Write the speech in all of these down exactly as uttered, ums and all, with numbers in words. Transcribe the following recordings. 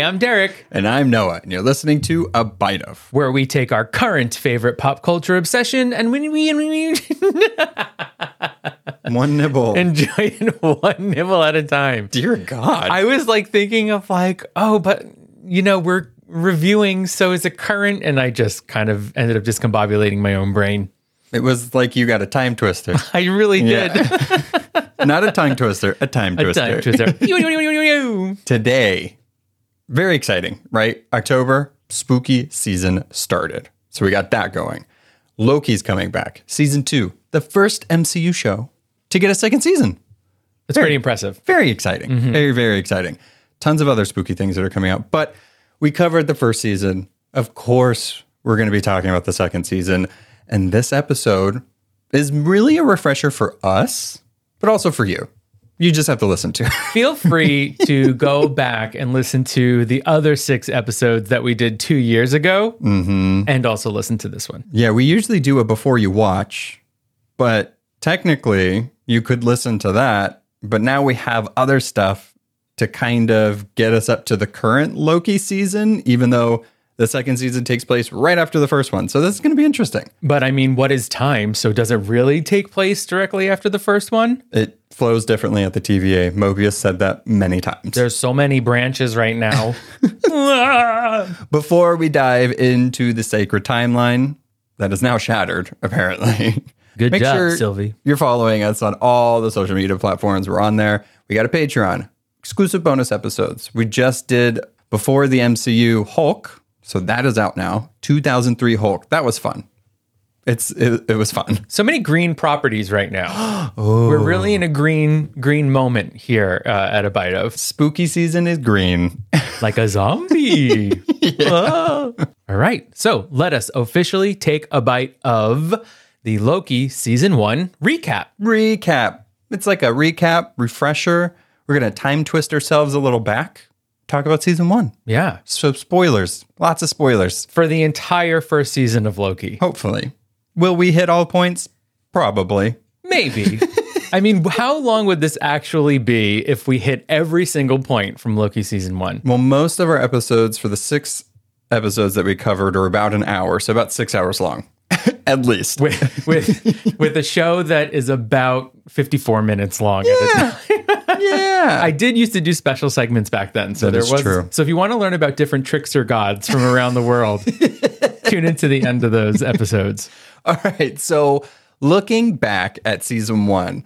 I'm Derek. And I'm Noah, and you're listening to A Bite Of, where we take our current favorite pop culture obsession and we, we, we one nibble. enjoy it one nibble at a time. Dear God. I was like thinking of like, oh, but you know, we're reviewing, so is it current? And I just kind of ended up discombobulating my own brain. It was like you got a time twister. I really Yeah. did. Not a tongue twister, a time A twister. time twister. Today, very exciting, right? October, spooky season started. So we got that going. Loki's coming back. Season two, the first M C U show to get a second season. It's Very- pretty impressive. Very exciting. Mm-hmm. Very, very exciting. Tons of other spooky things that are coming out. But we covered the first season. Of course, we're going to be talking about the second season. And this episode is really a refresher for us, but also for you. You just have to listen to it. Feel free to go back and listen to the other six episodes that we did two years ago Mm-hmm. and also listen to this one. Yeah, we usually do a before you watch, but technically you could listen to that. But now we have other stuff to kind of get us up to the current Loki season, even though the second season takes place right after the first one. So this is going to be interesting. But I mean, what is time? So does it really take place directly after the first one? It flows differently at the T V A. Mobius said that many times. There's so many branches right now. Before we dive into the sacred timeline that is now shattered, apparently. Good Make job, sure Sylvie. You're following us on all the social media platforms. We're on there. We got a Patreon, exclusive bonus episodes. We just did Before the M C U Hulk. So that is out now. two thousand three Hulk. That was fun. It's it, it was fun. So many green properties right now. We're really in a green green moment here uh, at A Bite Of. Spooky season is green. Like a zombie. Ah. All right. So let us officially take a bite of the Loki season one recap. Recap. It's like a recap, refresher. We're going to time twist ourselves a little back. Talk about season one. Yeah. So spoilers. Lots of spoilers. For the entire first season of Loki. Hopefully. Will we hit all points? Probably. Maybe. I mean, how long would this actually be if we hit every single point from Loki season one? Well, most of our episodes for the six episodes that we covered are about an hour, so about six hours long, at least. With with with a show that is about fifty-four minutes long yeah. at a time. yeah. I did used to do special segments back then, so That there is was. true. So if you want to learn about different trickster gods from around the world, tune into the end of those episodes. All right. So looking back at season one,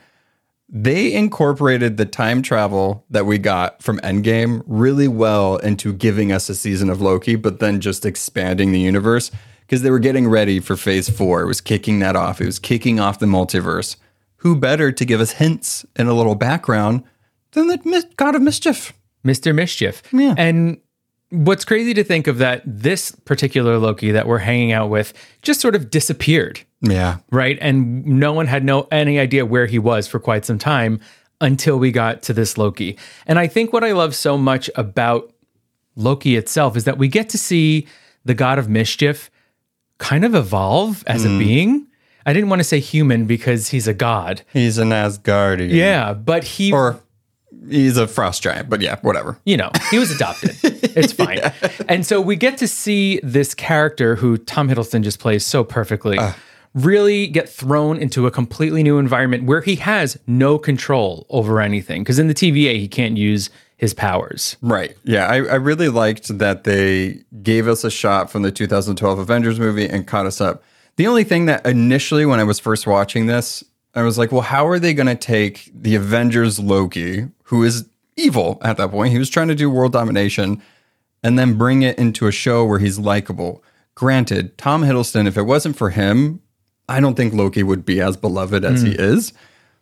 they incorporated the time travel that we got from Endgame really well into giving us a season of Loki, but then just expanding the universe because they were getting ready for phase four. It was kicking that off. It was kicking off the multiverse. Who better to give us hints and a little background than the mis- God of Mischief? Mister Mischief. Yeah. And what's crazy to think of that this particular Loki that we're hanging out with just sort of disappeared, Yeah. right? And no one had no any idea where he was for quite some time until we got to this Loki. And I think what I love so much about Loki itself is that we get to see the God of Mischief kind of evolve as Mm. a being. I didn't want to say human because he's a god. He's an Asgardian. Yeah, but he Or he's a frost giant, but yeah, whatever. you know, he was adopted. It's fine. Yeah. And so we get to see this character who Tom Hiddleston just plays so perfectly uh. really get thrown into a completely new environment where he has no control over anything. Because in the T V A, he can't use his powers. Right. Yeah, I, I really liked that they gave us a shot from the two thousand twelve Avengers movie and caught us up. The only thing that initially, when I was first watching this, I was like, well, how are they going to take the Avengers Loki, who is evil at that point? He was trying to do world domination, and then bring it into a show where he's likable. Granted, Tom Hiddleston, if it wasn't for him, I don't think Loki would be as beloved as mm. he is.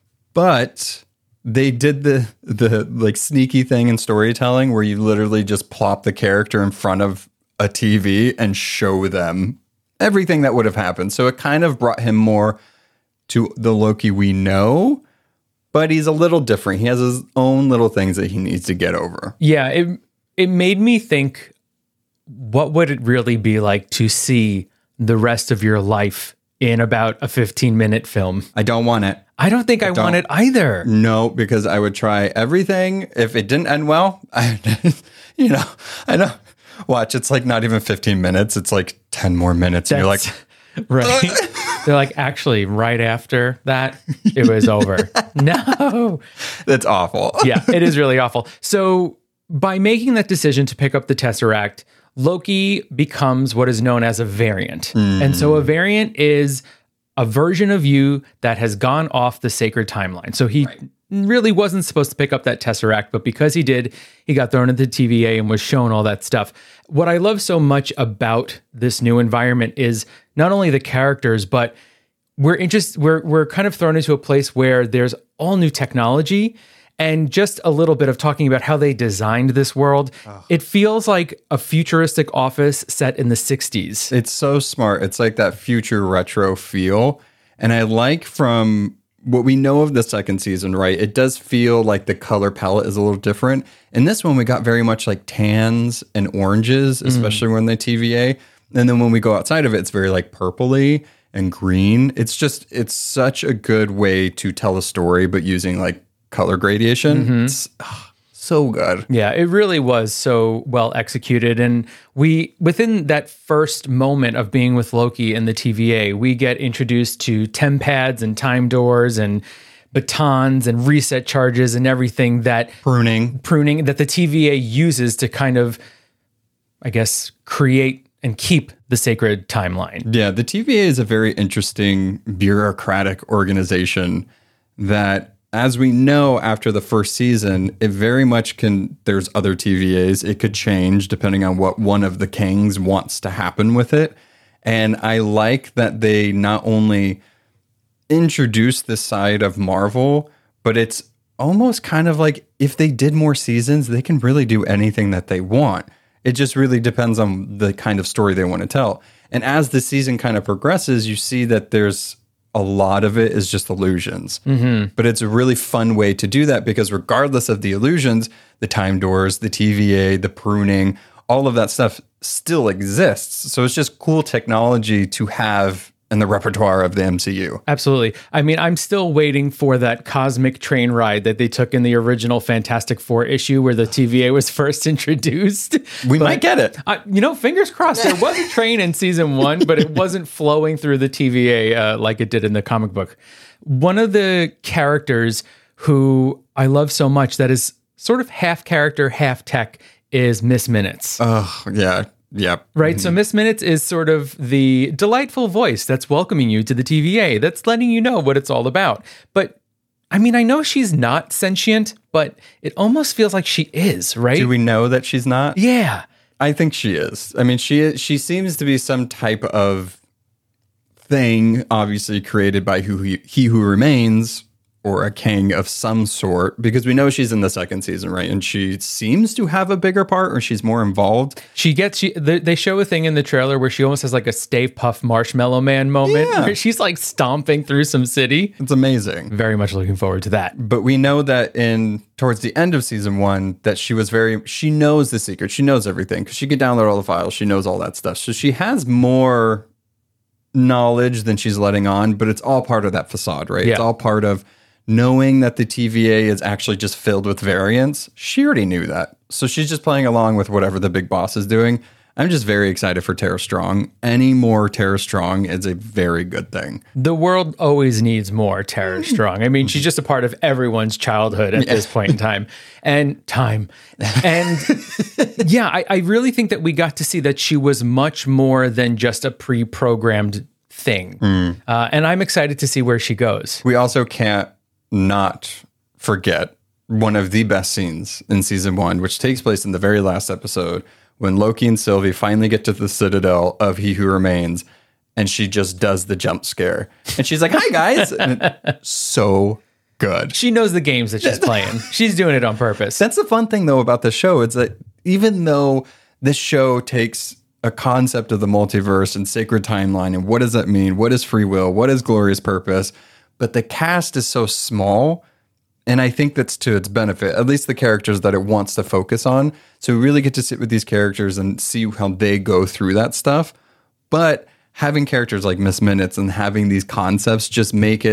But they did the the like sneaky thing in storytelling where you literally just plop the character in front of a T V and show them everything that would have happened. So it kind of brought him more to the Loki we know, but he's a little different. He has his own little things that he needs to get over. Yeah, it it made me think, what would it really be like to see the rest of your life in about a fifteen minute film? I don't want it. I don't think I, I want it either. No, because I would try everything. If it didn't end well, I, you know, I know. Watch, it's like not even fifteen minutes. It's like ten more minutes. That's, and you're like, right. They're like, actually, right after that, it was over. No. That's awful. Yeah, it is really awful. So by making that decision to pick up the Tesseract, Loki becomes what is known as a variant. Mm. And so a variant is a version of you that has gone off the sacred timeline. So he right. really wasn't supposed to pick up that Tesseract, but because he did, he got thrown into the T V A and was shown all that stuff. What I love so much about this new environment is not only the characters, but we're interest, we're we're kind of thrown into a place where there's all new technology. And just a little bit of talking about how they designed this world. Oh. It feels like a futuristic office set in the sixties. It's so smart. It's like that future retro feel. And I like from what we know of the second season, right? It does feel like the color palette is a little different. In this one, we got very much like tans and oranges, especially mm. when they T V A. And then when we go outside of it, it's very like purpley and green. It's just, it's such a good way to tell a story, but using like color gradation. Mm-hmm. It's oh, so good. Yeah, it really was so well executed. And we, within that first moment of being with Loki in the T V A, we get introduced to TemPads and time doors and batons and reset charges and everything that pruning, pruning that the T V A uses to kind of, I guess, create and keep the sacred timeline. Yeah, the T V A is a very interesting bureaucratic organization that, as we know after the first season, it very much can, there's other T V As. It could change depending on what one of the kings wants to happen with it. And I like that they not only introduce this side of Marvel, but it's almost kind of like if they did more seasons, they can really do anything that they want. It just really depends on the kind of story they want to tell. And as the season kind of progresses, you see that there's a lot of it is just illusions. Mm-hmm. But it's a really fun way to do that because regardless of the illusions, the time doors, the T V A, the pruning, all of that stuff still exists. So it's just cool technology to have in the repertoire of the M C U. Absolutely. I mean, I'm still waiting for that cosmic train ride that they took in the original Fantastic Four issue where the T V A was first introduced. We but, might get it. I, you know, fingers crossed. There was a train in season one, but it wasn't flowing through the T V A uh, like it did in the comic book. One of the characters who I love so much that is sort of half character, half tech is Miss Minutes. Oh, yeah. Yep. Right. Mm-hmm. So Miss Minutes is sort of the delightful voice that's welcoming you to the T V A, that's letting you know what it's all about. But I mean, I know she's not sentient, but it almost feels like she is, right? Do we know that she's not? Yeah. I think she is. I mean, she is, she seems to be some type of thing, obviously created by who he, he who remains, or a king of some sort, because we know she's in the second season, right? And she seems to have a bigger part, or she's more involved. She gets, she, they show a thing in the trailer where she almost has like a Stay Puft Marshmallow Man moment, yeah. where she's like stomping through some city. It's amazing. Very much looking forward to that. But we know that in, towards the end of season one, that she was very, she knows the secret. She knows everything, because she can download all the files. She knows all that stuff. So she has more knowledge than she's letting on, but it's all part of that facade, right? Yeah. It's all part of knowing that the T V A is actually just filled with variants. She already knew that. So she's just playing along with whatever the big boss is doing. I'm just very excited for Tara Strong. Any more Tara Strong is a very good thing. The world always needs more Tara Strong. I mean, she's just a part of everyone's childhood at yeah. this point in time. And time. And yeah, I, I really think that we got to see that she was much more than just a pre-programmed thing. Mm. Uh, and I'm excited to see where she goes. We also can't not forget one of the best scenes in season one, which takes place in the very last episode when Loki and Sylvie finally get to the Citadel of He Who Remains, and she just does the jump scare. And she's like, hi, guys. And it's so good. She knows the games that she's playing. She's doing it on purpose. That's the fun thing, though, about the show. It's that even though this show takes a concept of the multiverse and sacred timeline, and what does that mean? What is free will? What is glorious purpose? But the cast is so small, and I think that's to its benefit, at least the characters that it wants to focus on. So we really get to sit with these characters and see how they go through that stuff. But having characters like Miss Minutes and having these concepts just make it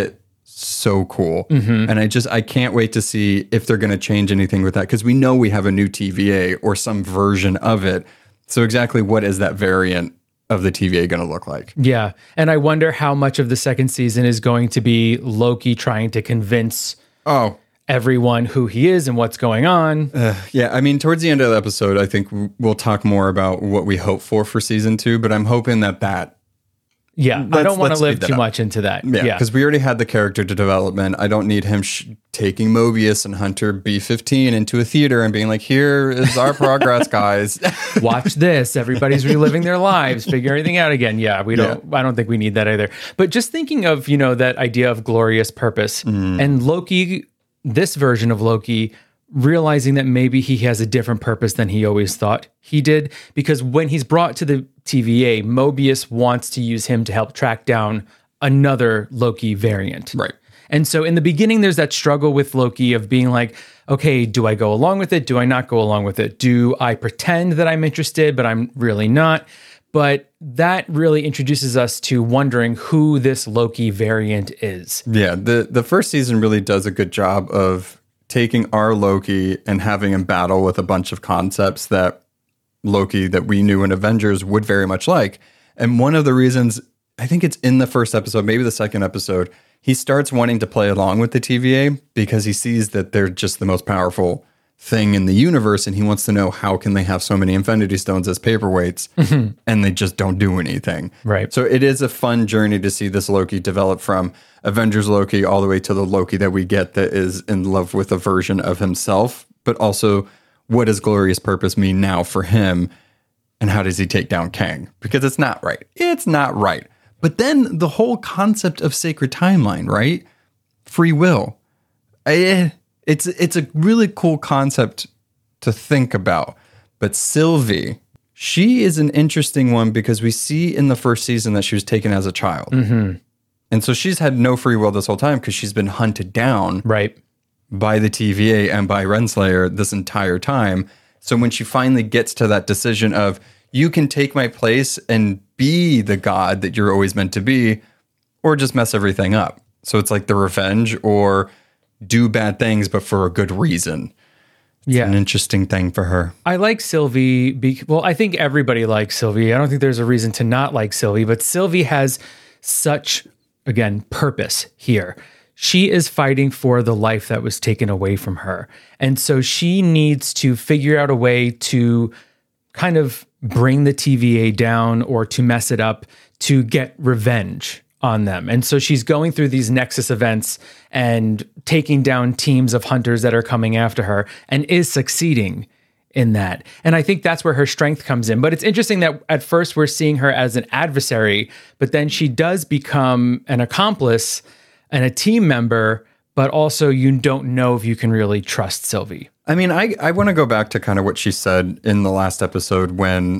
so cool. Mm-hmm. And I just, I can't wait to see if they're going to change anything with that, because we know we have a new T V A or some version of it. So exactly what is that variant of the T V A going to look like? Yeah. And I wonder how much of the second season is going to be Loki trying to convince oh everyone who he is and what's going on. Uh, yeah. I mean, towards the end of the episode, I think we'll talk more about what we hope for for season two, but I'm hoping that that Yeah, I don't want to live too up. much into that. Yeah, because yeah. we already had the character development. I don't need him sh- taking Mobius and Hunter B fifteen into a theater and being like, here is our progress, guys. Watch this. Everybody's reliving their lives, figure everything out again. Yeah, we don't, yeah. I don't think we need that either. But just thinking of, you know, that idea of glorious purpose mm. and Loki, this version of Loki, realizing that maybe he has a different purpose than he always thought he did. Because when he's brought to the T V A, Mobius wants to use him to help track down another Loki variant. Right. And so in the beginning, there's that struggle with Loki of being like, okay, do I go along with it? Do I not go along with it? Do I pretend that I'm interested, but I'm really not? But that really introduces us to wondering who this Loki variant is. Yeah, the, the first season really does a good job of taking our Loki and having him battle with a bunch of concepts that Loki that we knew in Avengers would very much like. And one of the reasons, I think it's in the first episode, maybe the second episode, he starts wanting to play along with the T V A because he sees that they're just the most powerful thing in the universe, and he wants to know how can they have so many Infinity Stones as paperweights mm-hmm. and they just don't do anything. Right. So it is a fun journey to see this Loki develop from Avengers Loki all the way to the Loki that we get that is in love with a version of himself, but also what does glorious purpose mean now for him, and how does he take down Kang? Because it's not right. It's not right. But then the whole concept of sacred timeline, right? Free will. I, it's it's a really cool concept to think about. But Sylvie, she is an interesting one because we see in the first season that she was taken as a child. Mm-hmm. And so she's had no free will this whole time because she's been hunted down. Right. By the T V A and by Renslayer this entire time. So when she finally gets to that decision of, you can take my place and be the god that you're always meant to be, or just mess everything up. So it's like the revenge or do bad things, but for a good reason. It's yeah. an interesting thing for her. I like Sylvie. Be- well, I think everybody likes Sylvie. I don't think there's a reason to not like Sylvie, but Sylvie has such, again, purpose here. She is fighting for the life that was taken away from her. And so she needs to figure out a way to kind of bring the T V A down or to mess it up to get revenge on them. And so she's going through these Nexus events and taking down teams of hunters that are coming after her and is succeeding in that. And I think that's where her strength comes in. But it's interesting that at first we're seeing her as an adversary, but then she does become an accomplice and a team member, but also you don't know if you can really trust Sylvie. I mean, I, I want to go back to kind of what she said in the last episode when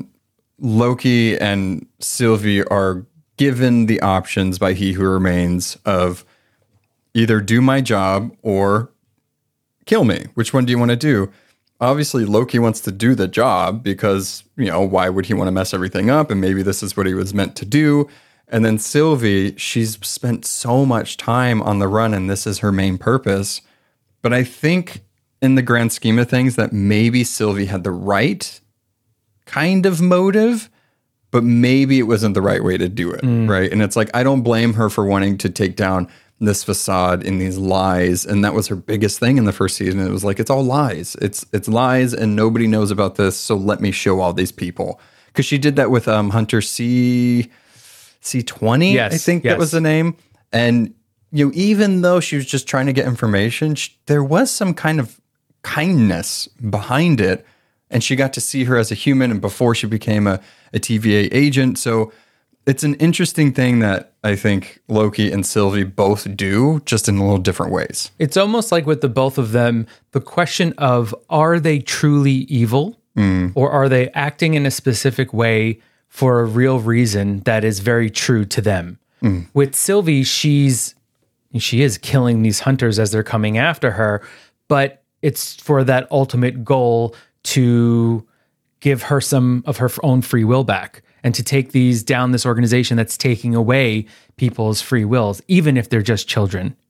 Loki and Sylvie are given the options by He Who Remains of either do my job or kill me. Which one do you want to do? Obviously, Loki wants to do the job because, you know, why would he want to mess everything up? And maybe this is what he was meant to do. And then Sylvie, she's spent so much time on the run and this is her main purpose. But I think in the grand scheme of things that maybe Sylvie had the right kind of motive, but maybe it wasn't the right way to do it, mm. right? And it's like, I don't blame her for wanting to take down this facade in these lies. And that was her biggest thing in the first season. It was like, it's all lies. It's it's lies and nobody knows about this, so let me show all these people. Because she did that with um, Hunter C... C twenty, yes, I think yes. that was the name. And, you know, even though she was just trying to get information, she, there was some kind of kindness behind it. And she got to see her as a human and before she became a, a T V A agent. So it's an interesting thing that I think Loki and Sylvie both do, just in a little different ways. It's almost like with the both of them, the question of, are they truly evil mm. or are they acting in a specific way for a real reason that is very true to them? Mm. With Sylvie, she's she is killing these hunters as they're coming after her, but it's for that ultimate goal to give her some of her own free will back and to take these down this organization that's taking away people's free wills, even if they're just children.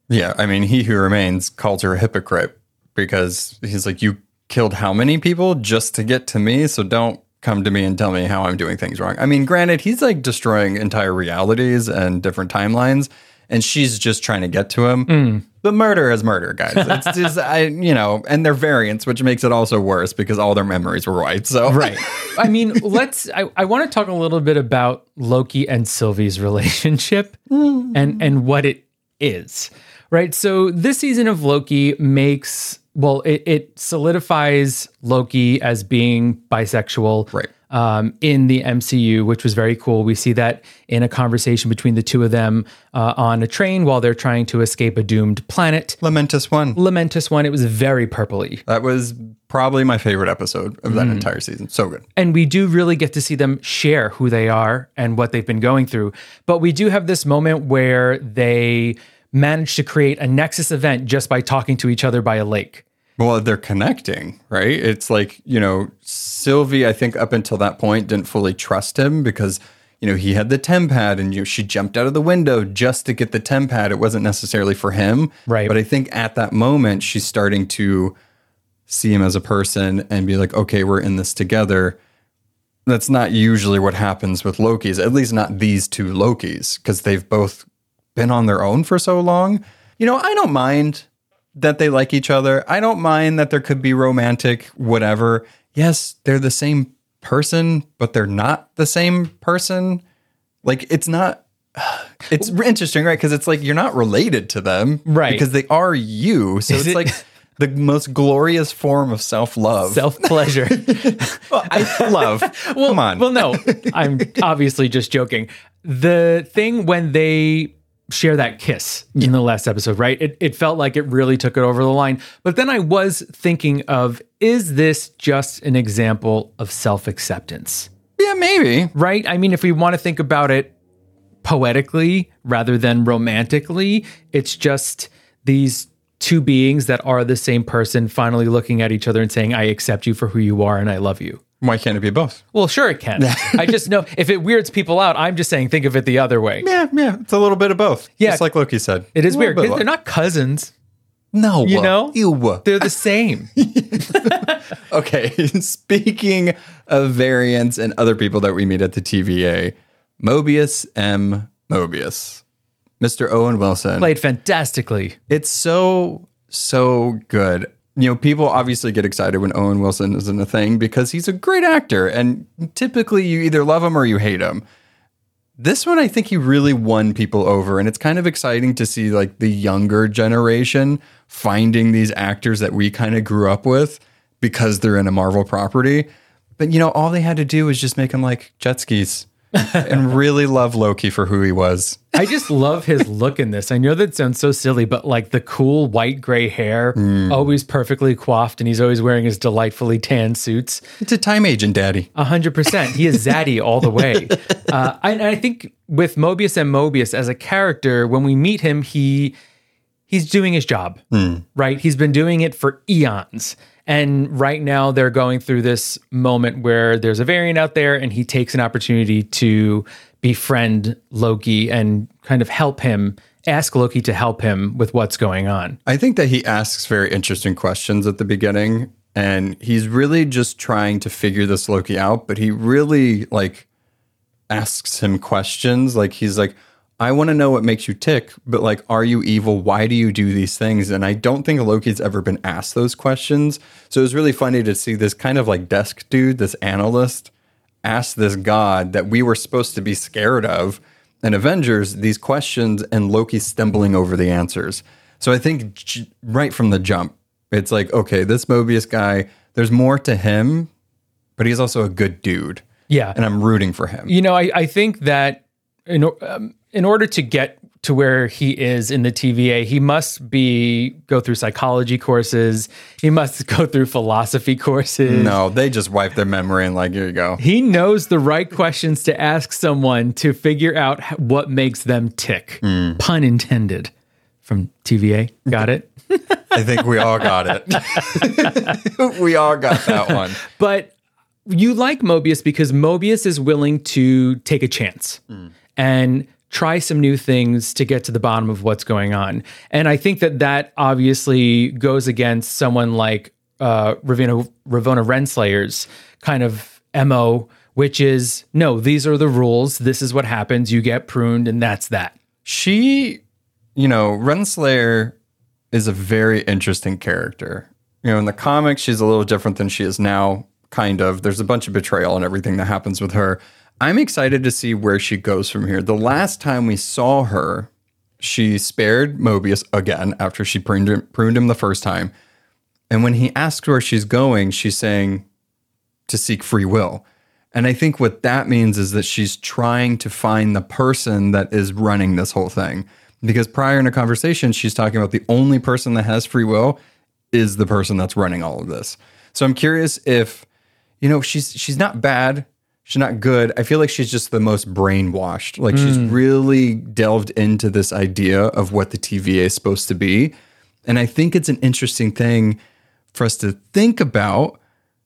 Yeah, I mean, he who remains calls her a hypocrite because he's like, you killed how many people just to get to me? So don't come to me and tell me how I'm doing things wrong. I mean, granted, he's like destroying entire realities and different timelines, and she's just trying to get to him. Mm. But murder is murder, guys. It's just, I, you know, and they're variants, which makes it also worse because all their memories were white. So, right. I mean, let's, I, I want to talk a little bit about Loki and Sylvie's relationship mm. and, and what it is, right? So this season of Loki makes, well, it, it solidifies Loki as being bisexual. Right. Um, in the M C U, which was very cool. We see that in a conversation between the two of them uh, on a train while they're trying to escape a doomed planet. Lamentus One. Lamentus One. It was very purpley. That was probably my favorite episode of that mm. entire season. So good. And we do really get to see them share who they are and what they've been going through. But we do have this moment where they manage to create a Nexus event just by talking to each other by a lake. Well, they're connecting, right? It's like, you know, Sylvie, I think up until that point, didn't fully trust him because, you know, he had the TemPad and you know, she jumped out of the window just to get the TemPad. It wasn't necessarily for him. Right. But I think at that moment, she's starting to see him as a person and be like, okay, we're in this together. That's not usually what happens with Lokis, at least not these two Lokis, because they've both been on their own for so long. You know, I don't mind that they like each other. I don't mind that there could be romantic, whatever. Yes, they're the same person, but they're not the same person. Like, it's not, it's interesting, right? Because it's like, you're not related to them. Right. Because they are you. So Is it's it- like the most glorious form of self-love. Self-pleasure. Well, I love. well, Come on. Well, no, I'm obviously just joking. The thing when they share that kiss in the last episode, right? It, it felt like it really took it over the line. But then I was thinking of, is this just an example of self-acceptance? Yeah, maybe. Right? I mean, if we want to think about it poetically rather than romantically, it's just these two beings that are the same person finally looking at each other and saying, I accept you for who you are and I love you. Why can't it be both? Well, sure it can. I just know if it weirds people out, I'm just saying think of it the other way. Yeah, yeah. It's a little bit of both. Yeah. Just like Loki said. It is A weird little because bit they're of not cousins. No. You know? Ew. They're the same. Okay. Speaking of variants and other people that we meet at the T V A, Mobius M. Mobius. Mister Owen Wilson. Played fantastically. It's so, so good. You know, people obviously get excited when Owen Wilson is in a thing because he's a great actor. And typically you either love him or you hate him. This one, I think he really won people over. And it's kind of exciting to see like the younger generation finding these actors that we kind of grew up with because they're in a Marvel property. But, you know, all they had to do was just make him like jet skis and really love Loki for who he was. I just love his look in this. I know that sounds so silly, but like the cool white gray hair, mm. always perfectly coiffed, and he's always wearing his delightfully tan suits. It's a time agent, daddy. A hundred percent. He is zaddy all the way. Uh, I, I think with Mobius and Mobius as a character, when we meet him, he he's doing his job, mm. right? He's been doing it for eons. And right now they're going through this moment where there's a variant out there and he takes an opportunity to befriend Loki and kind of help him, ask Loki to help him with what's going on. I think that he asks very interesting questions at the beginning and he's really just trying to figure this Loki out, but he really like asks him questions. Like he's like, I want to know what makes you tick, but like, are you evil? Why do you do these things? And I don't think Loki's ever been asked those questions. So it was really funny to see this kind of like desk dude, this analyst, ask this god that we were supposed to be scared of in Avengers these questions and Loki stumbling over the answers. So I think j- right from the jump, it's like, okay, this Mobius guy, there's more to him, but he's also a good dude. Yeah. And I'm rooting for him. You know, I, I think that in, um, in order to get to where he is in the T V A, he must be go through psychology courses. He must go through philosophy courses. No, they just wipe their memory and like, here you go. He knows the right questions to ask someone to figure out what makes them tick. Mm. Pun intended from T V A. Got it? I think we all got it. We all got that one. But you like Mobius because Mobius is willing to take a chance. Mm. And try some new things to get to the bottom of what's going on. And I think that that obviously goes against someone like uh, Ravonna, Ravonna Renslayer's kind of M O, which is, no, these are the rules. This is what happens. You get pruned, and that's that. She, you know, Renslayer is a very interesting character. You know, in the comics, she's a little different than she is now, kind of. There's a bunch of betrayal and everything that happens with her. I'm excited to see where she goes from here. The last time we saw her, she spared Mobius again after she pruned him, pruned him the first time. And when he asks where she's going, she's saying to seek free will. And I think what that means is that she's trying to find the person that is running this whole thing. Because prior in a conversation, she's talking about the only person that has free will is the person that's running all of this. So I'm curious if, you know, she's she's not bad. She's not good. I feel like she's just the most brainwashed. Like mm. she's really delved into this idea of what the T V A is supposed to be. And I think it's an interesting thing for us to think about.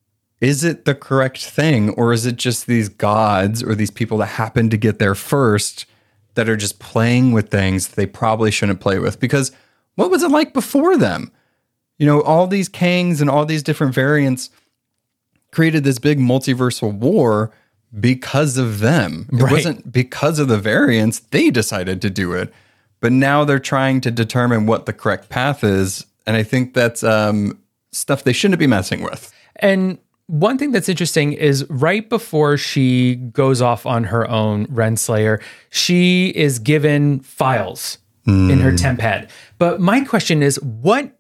Is it the correct thing, or is it just these gods or these people that happen to get there first that are just playing with things they probably shouldn't play with? Because what was it like before them? You know, all these Kangs and all these different variants created this big multiversal war because of them. It right. wasn't because of the variants. They decided to do it. But now they're trying to determine what the correct path is. And I think that's um, stuff they shouldn't be messing with. And one thing that's interesting is right before she goes off on her own, Renslayer, she is given files mm. in her temp pad. But my question is, what,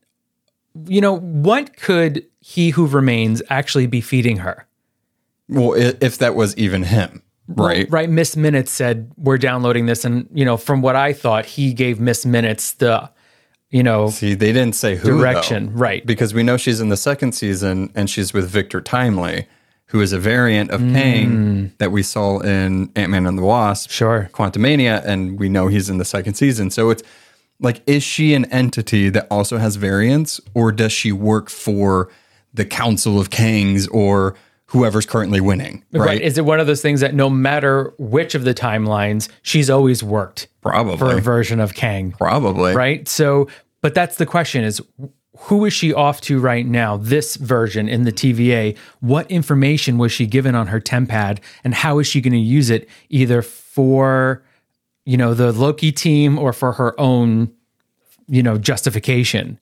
you know, what could He Who Remains actually be feeding her? Well, if that was even him, right? Well, right. Miss Minutes said, we're downloading this. And, you know, from what I thought, he gave Miss Minutes the, you know, see, they didn't say who direction, though, right? Because we know she's in the second season and she's with Victor Timely, who is a variant of mm. Kang that we saw in Ant-Man and the Wasp, sure, Quantumania, and we know he's in the second season. So it's like, is she an entity that also has variants, or does she work for the Council of Kangs or whoever's currently winning? Right? right? Is it one of those things that no matter which of the timelines, she's always worked probably for a version of Kang? Probably, right? So, but that's the question: is who is she off to right now? This version in the T V A. What information was she given on her temp pad, and how is she going to use it, either for, you know, the Loki team or for her own, you know, justification?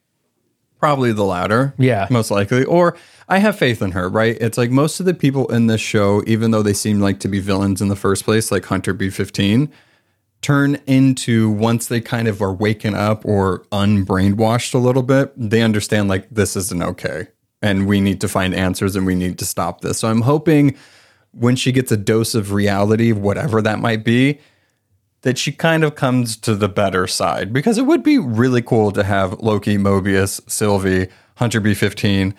Probably the latter. Yeah. Most likely. Or I have faith in her, right? It's like most of the people in this show, even though they seem like to be villains in the first place, like Hunter B fifteen, turn into, once they kind of are waken up or unbrainwashed a little bit, they understand like this isn't okay. And we need to find answers and we need to stop this. So I'm hoping when she gets a dose of reality, whatever that might be, that she kind of comes to the better side, because it would be really cool to have Loki, Mobius, Sylvie, Hunter B fifteen,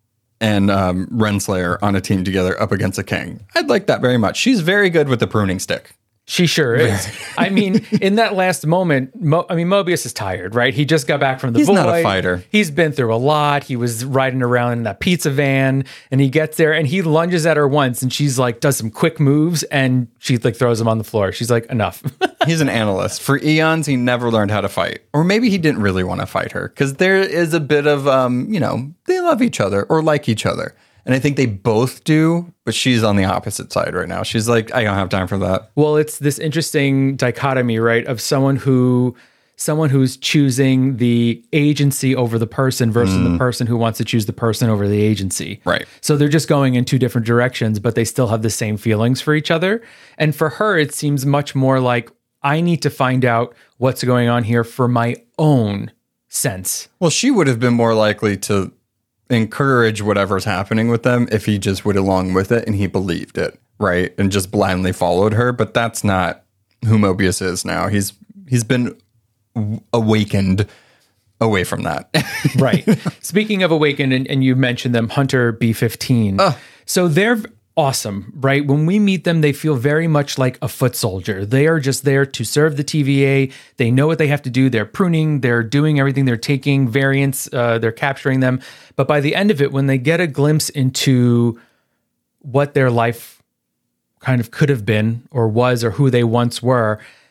and um, Renslayer on a team together up against a Kang. I'd like that very much. She's very good with the pruning stick. She sure is. I mean, in that last moment, Mo- I mean, Mobius is tired, right? He just got back from the He's void. He's not a fighter. He's been through a lot. He was riding around in that pizza van, and he gets there, and he lunges at her once, and she's like, does some quick moves, and she like throws him on the floor. She's like, enough. He's an analyst. For eons, he never learned how to fight. Or maybe he didn't really want to fight her, because there is a bit of, um, you know, they love each other or like each other. And I think they both do, but she's on the opposite side right now. She's like, I don't have time for that. Well, it's this interesting dichotomy, right, of someone who, someone who's choosing the agency over the person versus mm. the person who wants to choose the person over the agency. Right. So they're just going in two different directions, but they still have the same feelings for each other. And for her, it seems much more like, I need to find out what's going on here for my own sense. Well, she would have been more likely to encourage whatever's happening with them if he just went along with it and he believed it, right? And just blindly followed her. But that's not who Mobius is now. He's he's been awakened away from that. Right. Speaking of awakened, and, and you mentioned them, Hunter B fifteen. Uh, so they're awesome, right? When we meet them, they feel very much like a foot soldier. They are just there to serve the T V A. They know what they have to do. They're pruning, they're doing everything. They're taking variants, uh, they're capturing them. But by the end of it, when they get a glimpse into what their life kind of could have been or was, or who they once were,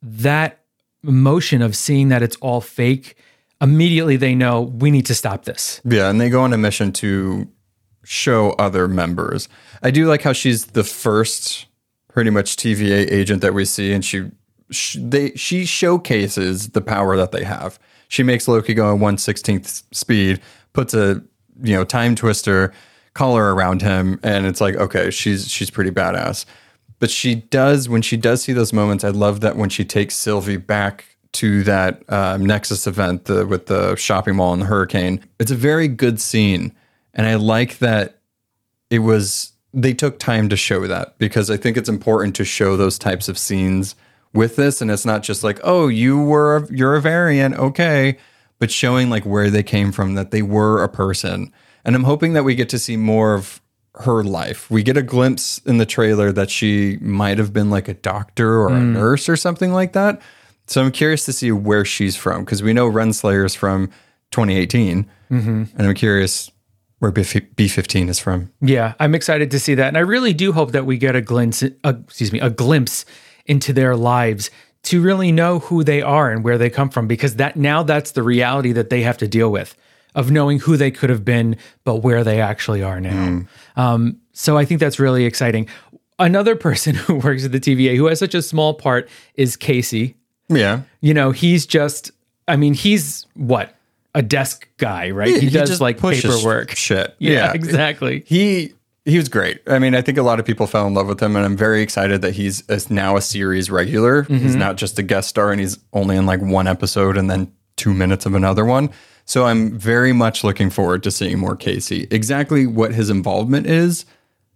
that emotion of seeing that it's all fake, immediately they know we need to stop this. Yeah, and they go on a mission to show other members. I do like how she's the first pretty much T V A agent that we see, and she, she they she showcases the power that they have. She makes Loki go at one sixteenth speed, puts a you know time twister collar around him, and it's like, okay, she's she's pretty badass. But she does, when she does see those moments, I love that when she takes Sylvie back to that um, Nexus event the, with the shopping mall and the hurricane. It's a very good scene. And I like that it was, they took time to show that, because I think it's important to show those types of scenes with this. And it's not just like, oh, you were, a, you're a variant. Okay. But showing like where they came from, that they were a person. And I'm hoping that we get to see more of her life. We get a glimpse in the trailer that she might have been like a doctor or mm. a nurse or something like that. So I'm curious to see where she's from, because we know Renslayer is from twenty eighteen, mm-hmm. and I'm curious where B fifteen is from. Yeah, I'm excited to see that, and I really do hope that we get a glimpse, a, excuse me, a glimpse into their lives to really know who they are and where they come from, because that now that's the reality that they have to deal with, of knowing who they could have been, but where they actually are now. Mm. Um, so I think that's really exciting. Another person who works at the T V A who has such a small part is Casey. Yeah. You know, he's just, I mean, he's what? A desk guy, right? Yeah, he, he does like paperwork. Shit. Yeah, yeah, exactly. He he was great. I mean, I think a lot of people fell in love with him, and I'm very excited that he's a, now a series regular. Mm-hmm. He's not just a guest star, and he's only in like one episode and then two minutes of another one. So I'm very much looking forward to seeing more Casey. Exactly what his involvement is,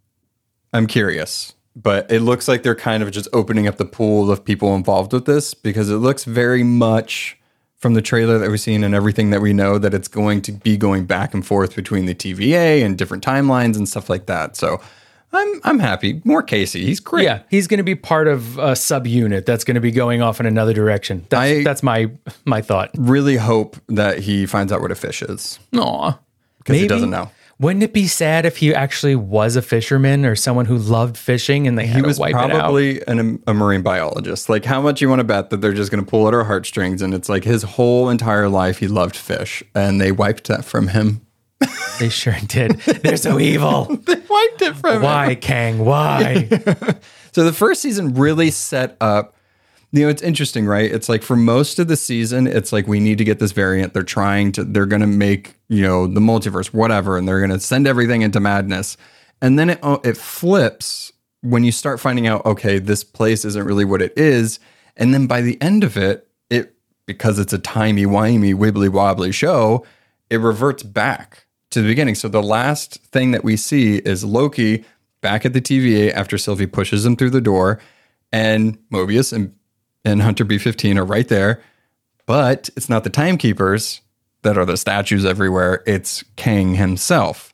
I'm curious. But it looks like they're kind of just opening up the pool of people involved with this, because it looks very much from the trailer that we've seen and everything that we know that it's going to be going back and forth between the T V A and different timelines and stuff like that. So I'm I'm happy. More Casey. He's great. Yeah, he's going to be part of a subunit that's going to be going off in another direction. That's, I that's my my thought. Really hope that he finds out what a fish is. Aw. Because he doesn't know. Wouldn't it be sad if he actually was a fisherman or someone who loved fishing and they had he to was wipe it out? Probably an, a marine biologist. Like, how much you want to bet that they're just going to pull at our heartstrings, and it's like his whole entire life he loved fish, and they wiped that from him. They sure did. They're so evil. They wiped it from Why, him. Why, Kang? Why? So the first season really set up, you know, it's interesting, right? It's like for most of the season, it's like we need to get this variant. They're trying to, they're going to make, you know, the multiverse, whatever, and they're going to send everything into madness. And then it it flips when you start finding out, okay, this place isn't really what it is. And then by the end of it, it because it's a timey-wimey, wibbly-wobbly show, it reverts back to the beginning. So the last thing that we see is Loki back at the T V A after Sylvie pushes him through the door, and Mobius and and Hunter B fifteen are right there, but it's not the timekeepers that are the statues everywhere. It's Kang himself.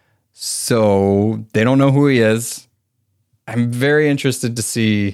So they don't know who he is. I'm very interested to see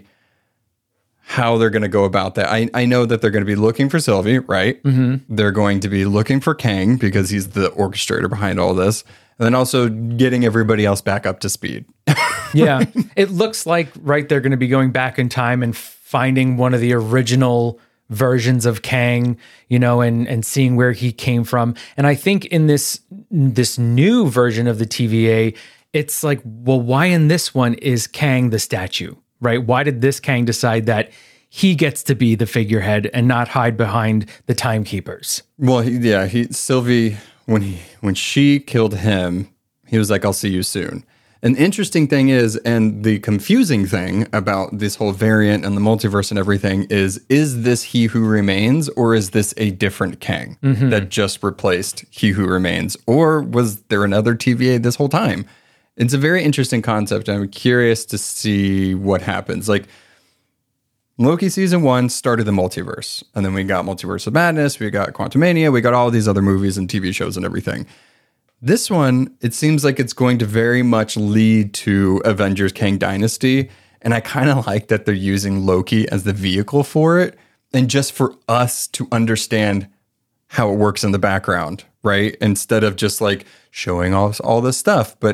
how they're going to go about that. I, I know that they're going to be looking for Sylvie, right? Mm-hmm. They're going to be looking for Kang because he's the orchestrator behind all this. And then also getting everybody else back up to speed. Yeah. It looks like, right, they're going to be going back in time and finding one of the original versions of Kang, you know, and and seeing where he came from. And I think in this this new version of the T V A, it's like, well, why in this one is Kang the statue, right? Why did this Kang decide that he gets to be the figurehead and not hide behind the timekeepers? Well, he, yeah, he Sylvie, when he when she killed him, he was like, I'll see you soon. An interesting thing is, and the confusing thing about this whole variant and the multiverse and everything is, is this He Who Remains, or is this a different Kang mm-hmm. that just replaced He Who Remains? Or was there another T V A this whole time? It's a very interesting concept. I'm curious to see what happens. Like, Loki season one started the multiverse, and then we got Multiverse of Madness, we got Quantumania, we got all these other movies and T V shows and everything. This one, it seems like it's going to very much lead to Avengers Kang Dynasty, and I kind of like that they're using Loki as the vehicle for it, and just for us to understand how it works in the background, right? Instead of just like showing all, all this stuff, but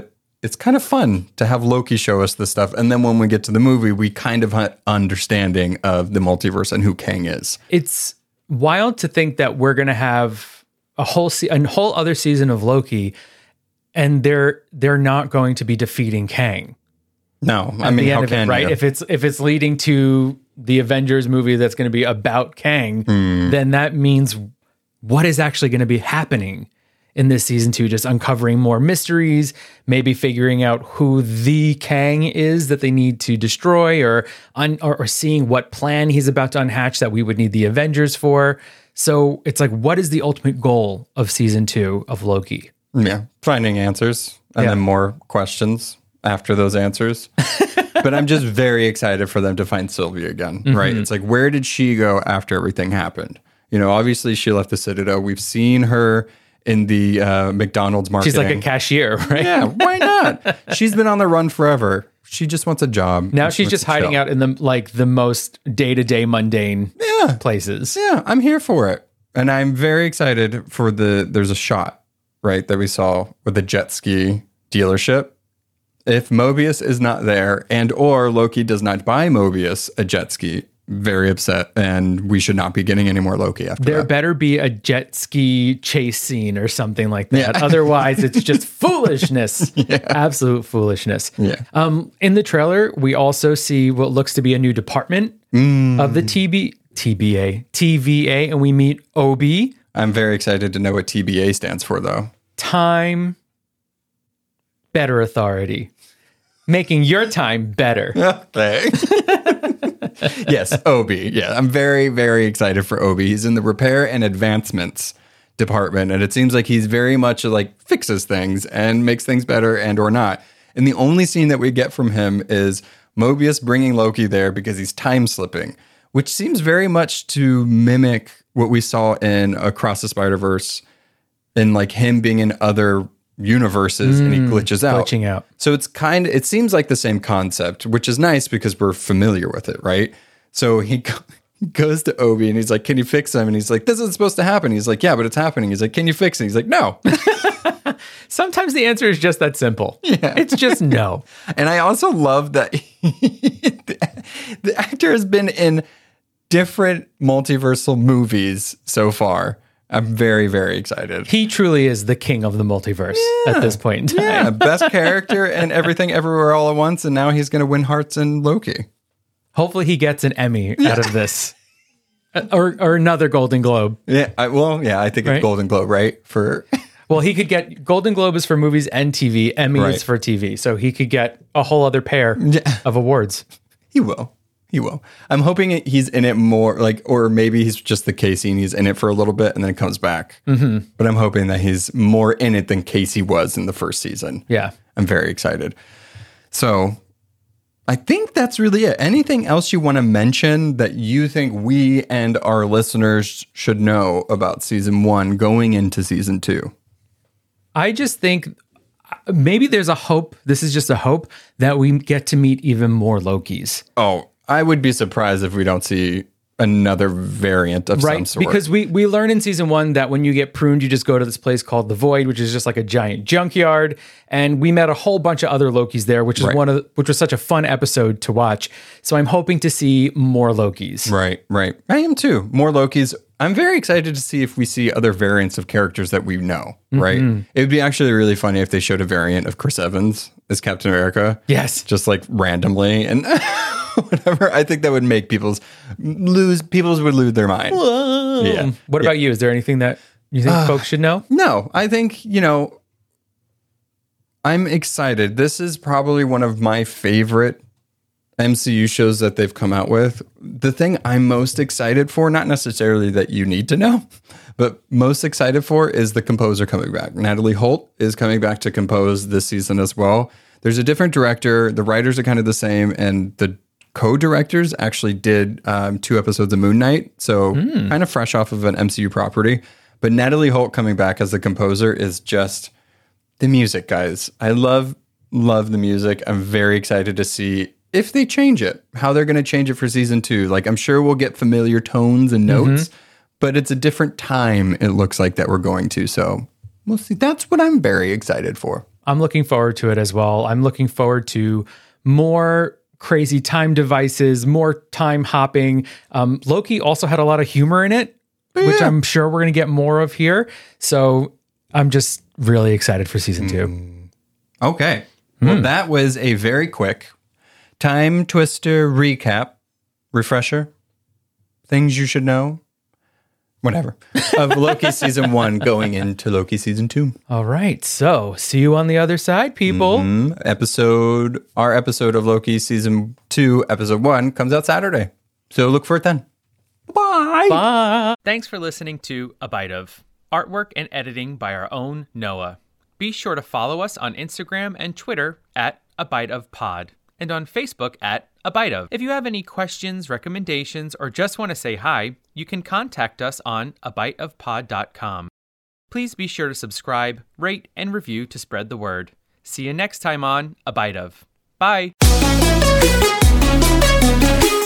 it's kind of fun to have Loki show us this stuff. And then when we get to the movie, we kind of have understanding of the multiverse and who Kang is. It's wild to think that we're going to have a whole se- a whole other season of Loki, and they're they're not going to be defeating Kang. No, I mean, how can it, right? you? If it's if it's leading to the Avengers movie that's going to be about Kang, mm. then that means what is actually going to be happening in this season two, just uncovering more mysteries, maybe figuring out who the Kang is that they need to destroy, or, un, or or seeing what plan he's about to unhatch that we would need the Avengers for. So it's like, what is the ultimate goal of season two of Loki? Yeah, finding answers and Yeah. then more questions after those answers. But I'm just very excited for them to find Sylvie again, Mm-hmm. right? It's like, where did she go after everything happened? You know, obviously she left the Citadel. We've seen her in the uh, McDonald's marketing. She's like a cashier, right? Yeah, why not? She's been on the run forever. She just wants a job. Now She she's wants just to hiding chill. out in the like the most day-to-day mundane Yeah. places. Yeah, I'm here for it. And I'm very excited for the, there's a shot, right, that we saw with the jet ski dealership. If Mobius is not there and or Loki does not buy Mobius a jet ski, very upset, and we should not be getting any more Loki after There that. better be a jet ski chase scene or something like that. Yeah. Otherwise, it's just foolishness. Absolute foolishness. Yeah. Um, in the trailer, we also see what looks to be a new department Mm. of the T B T B A T V A, and we meet Obi. I'm very excited to know what T B A stands for, though. Time, better authority, making your time better. Okay. Yes, Obi. Yeah, I'm very, very excited for Obi. He's in the repair and advancements department, and it seems like he's very much like fixes things and makes things better and or not. And the only scene that we get from him is Mobius bringing Loki there because he's time slipping, which seems very much to mimic what we saw in Across the Spider-Verse, and like him being in other universes and he glitches out. Glitching out. So it's kind of, it seems like the same concept, which is nice because we're familiar with it, right? So he go- goes to Obi and he's like, can you fix him? And he's like, this isn't supposed to happen. He's like, yeah, but it's happening. He's like, can you fix it? He's like, no. Sometimes the answer is just that simple. Yeah. It's just no. And I also love that the, the actor has been in different multiversal movies so far. I'm very, very excited. He truly is the king of the multiverse at this point in time. Yeah, best character and everything everywhere all at once. And now he's going to win hearts in Loki. Hopefully he gets an Emmy out of this. Uh, Or or another Golden Globe. Yeah, I, well, yeah, I think Right? it's Golden Globe, right? For Well, he could get Golden Globe is for movies and T V, Emmy Right. is for T V. So he could get a whole other pair Yeah. of awards. he will. He will. I'm hoping it, he's in it more, like, or maybe he's just the Casey and he's in it for a little bit and then it comes back. Mm-hmm. But I'm hoping that he's more in it than Casey was in the first season. Yeah. I'm very excited. So I think that's really it. Anything else you want to mention that you think we and our listeners should know about season one going into season two? I just think maybe there's a hope. This is just a hope that we get to meet even more Lokis. Oh, I would be surprised if we don't see another variant of some Right, sort. because we we learn in season one that when you get pruned, you just go to this place called the Void, which is just like a giant junkyard. And we met a whole bunch of other Lokis there, which is Right. one of the, which was such a fun episode to watch. So I'm hoping to see more Lokis. Right, right. I am too. More Lokis. I'm very excited to see if we see other variants of characters that we know, right? It would be actually really funny if they showed a variant of Chris Evans as Captain America. Yes. Just like randomly and whatever. I think that would make people's lose people's would lose their mind. Yeah. What about you? Is there anything that you think folks should know? No, I think, you know, I'm excited. This is probably one of my favorite M C U shows that they've come out with. The thing I'm most excited for, not necessarily that you need to know, but most excited for is the composer coming back. Natalie Holt is coming back to compose this season as well. There's a different director. The writers are kind of the same, and the co-directors actually did um, two episodes of Moon Knight, so kind of fresh off of an M C U property. But Natalie Holt coming back as the composer is just the music, guys. I love, love the music. I'm very excited to see if they change it, how they're going to change it for season two. Like, I'm sure we'll get familiar tones and notes, but it's a different time, it looks like, that we're going to. So we'll see. That's what I'm very excited for. I'm looking forward to it as well. I'm looking forward to more crazy time devices, more time hopping. Um, Loki also had a lot of humor in it, yeah. which I'm sure we're going to get more of here. So I'm just really excited for season two. Mm. Okay. Well, mm. that was a very quick time twister recap, refresher, things you should know, whatever, of Loki season one going into Loki season two. All right. So see you on the other side, people. Mm-hmm. Episode, our episode of Loki season two, episode one comes out Saturday. So look for it then. Bye. Bye. Thanks for listening to A Bite of. Artwork and editing by our own Noah. Be sure to follow us on Instagram and Twitter at A Bite of Pod, and on Facebook at A Bite of. If you have any questions, recommendations, or just want to say hi, you can contact us on a bite of pod dot com. Please be sure to subscribe, rate, and review to spread the word. See you next time on A Bite of. Bye.